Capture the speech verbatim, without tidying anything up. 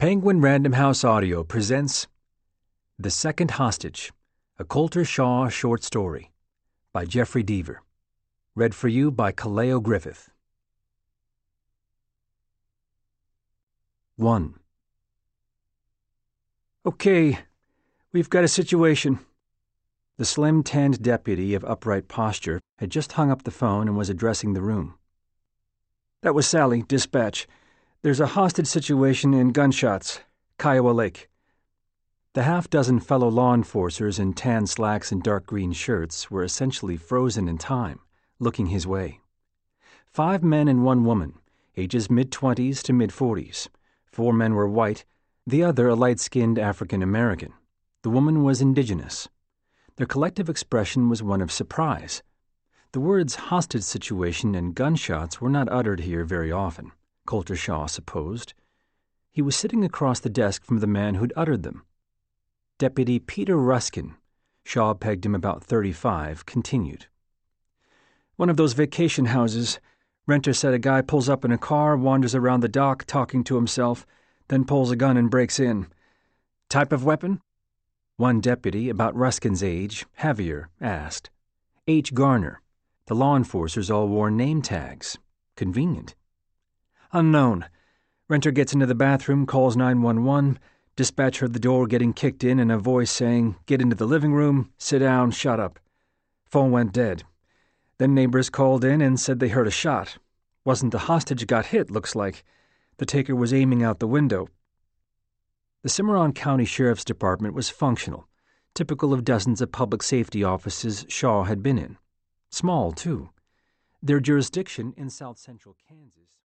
Penguin Random House Audio presents The Second Hostage, a Colter Shaw short story by Jeffrey Deaver. Read for you by Kaleo Griffith. one. Okay, we've got a situation. The slim-tanned deputy of upright posture had just hung up the phone and was addressing the room. That was Sally, dispatch. There's a hostage situation in Gunshots, Kiowa Lake. The half-dozen fellow law enforcers in tan slacks and dark green shirts were essentially frozen in time, looking his way. Five men and one woman, ages mid-twenties to mid-forties. Four men were white, the other a light-skinned African-American. The woman was indigenous. Their collective expression was one of surprise. The words hostage situation and gunshots were not uttered here very often, Colter Shaw supposed. He was sitting across the desk from the man who'd uttered them. Deputy Peter Ruskin, Shaw pegged him about thirty-five, continued. One of those vacation houses. Renter said a guy pulls up in a car, wanders around the dock talking to himself, then pulls a gun and breaks in. Type of weapon? One deputy, about Ruskin's age, heavier, asked. H. Garner. The law enforcers all wore name tags. Convenient. Unknown. Renter gets into the bathroom, calls nine one one. Dispatch heard the door getting kicked in and a voice saying, "Get into the living room, sit down, shut up." Phone went dead. Then neighbors called in and said they heard a shot. Wasn't the hostage got hit, looks like. The taker was aiming out the window. The Cimarron County Sheriff's Department was functional, typical of dozens of public safety offices Shaw had been in. Small, too. Their jurisdiction in south central Kansas.